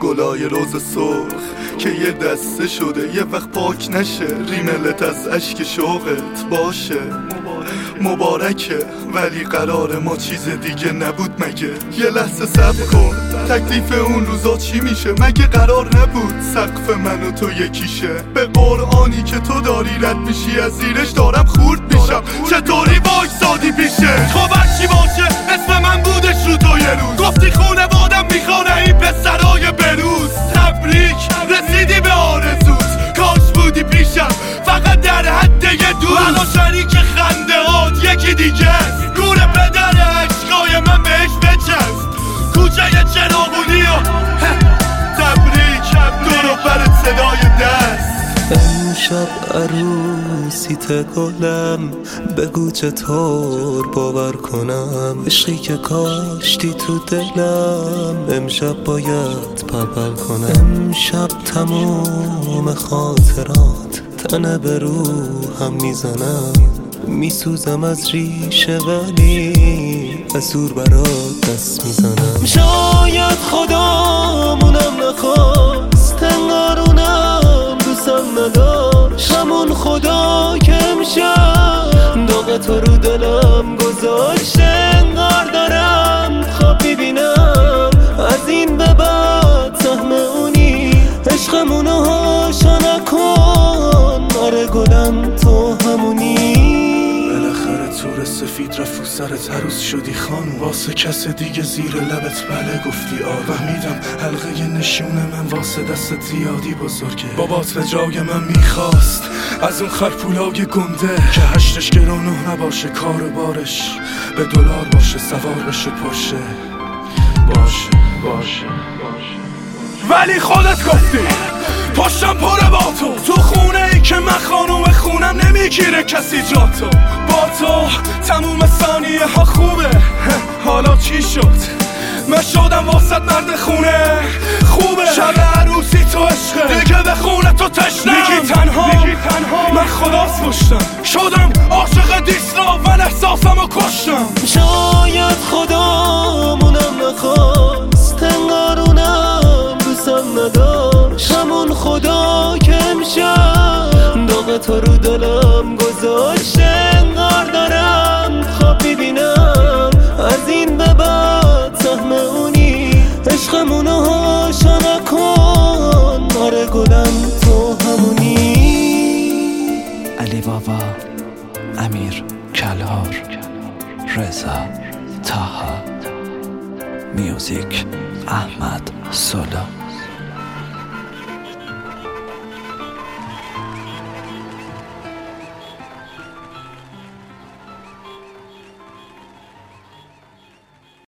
گلای روز سرخ که یه دسته شده یه وقت پاک نشه، ریملت از اشک شوقت باشه. مبارکه ولی قرار ما چیز دیگه نبود مگه؟ یه لحظه صبر کن، تکلیف اون روزا چی میشه؟ مگه قرار نبود سقف من و تو یکیشه؟ به قرآنی که تو داری رد میشی از زیرش دارم خورد میشم، چطوری وایسادی پیشه؟ خب چی باشه اسم من بودش رو تو یه روز، گفتی خونوادم میخوانه این پسرای بروز. تبریک رسیدی به آرزوت، کاش بودی پیشم فقط در حد یه دوست. الان شریک خنده هات یکی دیگه است، گوره پدر عشقای من بهش بچست. کوچه چراغونی و تبریک دورو برت صدای دست. امشب عروسیت گلم، بگو چطور باور کنم عشقی که کاشتی تو دلم امشب باید پرپر کنم. امشب تموم خاطرات تنه به روحم میزنم، میسوزم از ریشه ولی حضور برات دست میزنم. شاید خدامونم نخواست انگارونم دوستم نداشت، همون خدا که امشب داغ تو رو دلم گذاشت. انگار دارم خواب میبینم از این به بعد سهم اونی، عشقمونو هاشا نکن آره گلم تو همونی. بالاخره تور سفید رفت و سرت عروس شدی خانم، واسه کس دیگه زیر لبت بله گفتی آره. فهمیدم حلقه نشون من واسه دست زیادی بزرگه، بابات به جای من میخواست از اون خرپولای گنده که هشتش گران و نباشه، کار بارش به دلار باشه، سوار بشه پرشه باشه. ولی خودت گفتی پشتم پره با تو خونه ای که من خانوم خونم نمیگیره کسی جا تو. با تو تموم ثانیه ها خوبه، حالا چی شد؟ من شدم واسط مرد خونه خوبه، شب عروسی تو عشقه دیگه به خونه تو تشنم. میگی تنها من خلاص پشتم، شدم عاشق دیسلا من احساسمو کشتم. شاید خدامونم نخواست انگارونم دوستم نداشت، همون خدا که امشب داغ تو رو دلم گذاشت. انگار دارم خواب میبینم از این به بعد سهم اونی، عشقمونو هاشا نکن آره گلم تو همونی. علی بابا، امیر کلهر، رضا طه، میوزیک احمد سولا.